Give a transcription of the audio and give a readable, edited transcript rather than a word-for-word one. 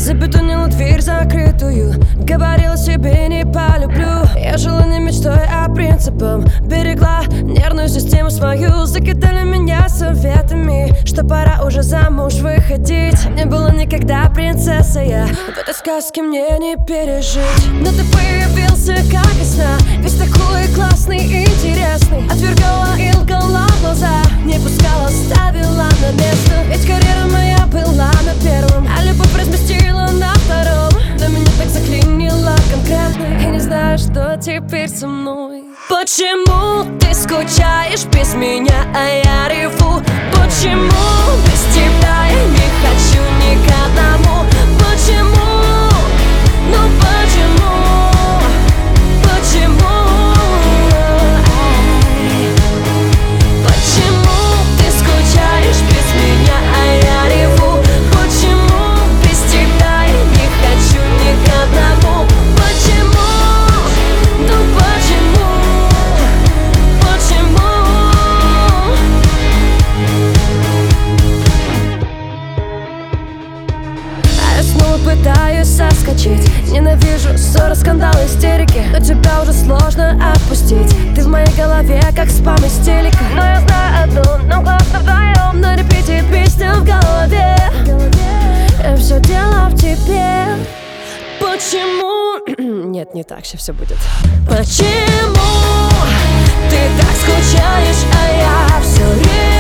Забетонила дверь закрытую, говорила себе не полюблю. Я жила не мечтой, а принципом. Берегла нервную систему свою. Закидали меня советами, что пора уже замуж выходить. Не было никогда принцесса я, в этой сказке мне не пережить. Но ты появился как из сна, весь такой классный и интересный. Отвергала и лгала в глаза, не пускала, ставила на место. Ведь карьера моя была на первом, а любовь разместила на втором. Но меня так заклинило конкретно, и не знаю, что теперь со мной. Почему ты скучаешь без меня, а я реву? Почему без тебя я не хочу ни к одному? Почему? Ну почему? Почему? Почему ты скучаешь без меня, а я реву? Почему без тебя я не хочу ни к одному? Почему? Ну почему? Почему? А я снова пытаюсь соскочить. Ненавижу ссоры, скандалы, истерики, но тебя уже сложно отпустить. Ты в моей голове, как спам из телека. Но я знаю одну, нам классно вдвоем. На репите песня в голове. И все дело в тебе. Почему? Нет, не так, сейчас все будет. Почему ты так скучаешь, а я все время